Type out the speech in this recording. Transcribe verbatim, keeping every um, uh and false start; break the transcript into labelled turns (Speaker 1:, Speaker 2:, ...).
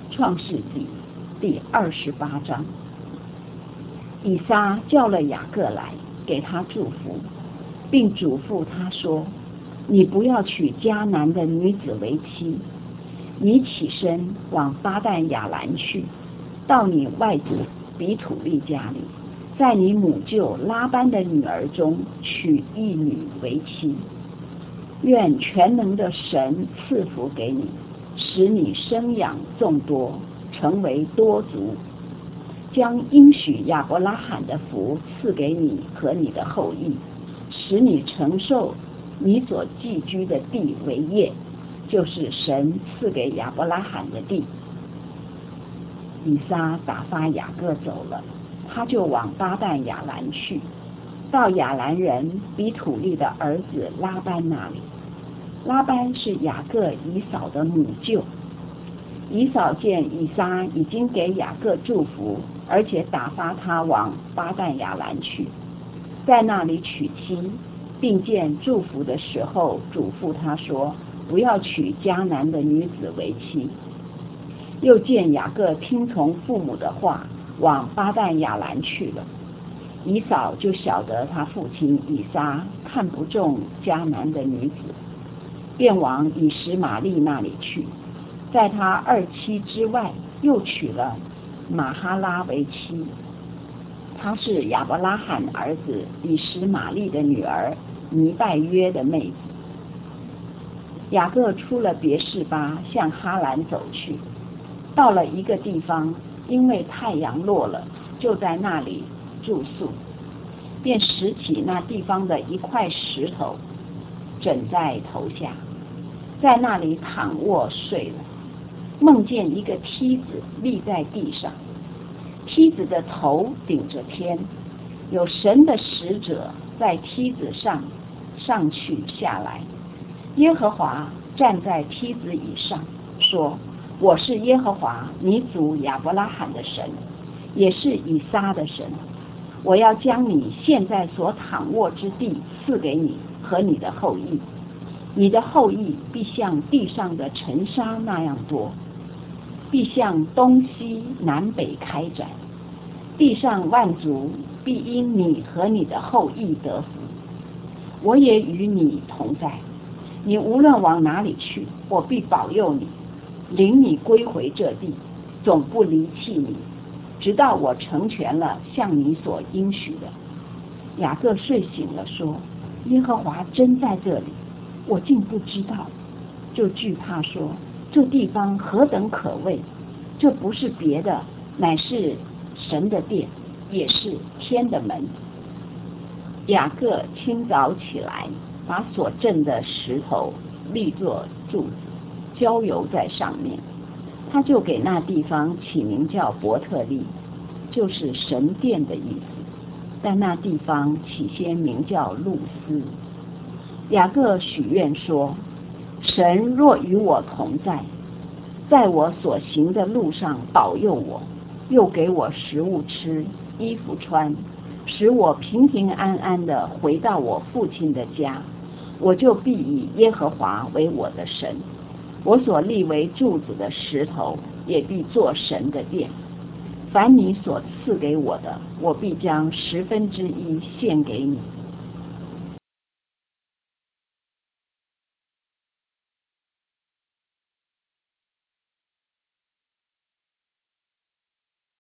Speaker 1: 创世纪第二十八章。以撒叫了雅各来，给他祝福，并嘱咐他说：你不要娶迦南的女子为妻，你起身往巴旦亚兰去，到你外祖比土利家里，在你母舅拉班的女儿中娶一女为妻。愿全能的神赐福给你，使你生养众多，成为多族，将应许亚伯拉罕的福赐给你和你的后裔，使你承受你所寄居的地为业，就是神赐给亚伯拉罕的地。以撒打发雅各走了，他就往巴旦亚兰去，到亚兰人比土利的儿子拉班那里。拉班是雅各以扫的母舅。以扫见以撒已经给雅各祝福，而且打发他往巴旦亚兰去，在那里娶妻，并见祝福的时候嘱咐他说：不要娶迦南的女子为妻。又见雅各听从父母的话，往巴旦亚兰去了。以扫就晓得他父亲以撒看不中迦南的女子，便往以实玛利那里去，在他二妻之外又娶了玛哈拉为妻。她是亚伯拉罕儿子以实玛利的女儿尼拜约的妹子。雅各出了别是巴，向哈兰走去，到了一个地方，因为太阳落了，就在那里住宿，便拾起那地方的一块石头，枕在头下，在那里躺卧睡了。梦见一个梯子立在地上，梯子的头顶着天，有神的使者在梯子上上去下来。耶和华站在梯子以上，说：我是耶和华你祖亚伯拉罕的神，也是以撒的神。我要将你现在所躺卧之地赐给你和你的后裔，你的后裔必像地上的尘沙那样多，必向东西南北开展，地上万族必因你和你的后裔得福。我也与你同在，你无论往哪里去，我必保佑你，领你归回这地，总不离弃你，直到我成全了向你所应许的。雅各睡醒了，说：耶和华真在这里，我竟不知道，就惧怕说：这地方何等可畏！这不是别的，乃是神的殿，也是天的门。雅各清早起来，把所挣的石头立作柱子，浇油在上面。他就给那地方起名叫伯特利，就是神殿的意思。但那地方起先名叫路斯。雅各许愿说：神若与我同在，在我所行的路上保佑我，又给我食物吃，衣服穿，使我平平安安地回到我父亲的家，我就必以耶和华为我的神，我所立为柱子的石头也必作神的殿。凡你所赐给我的，我必将十分之一献给你。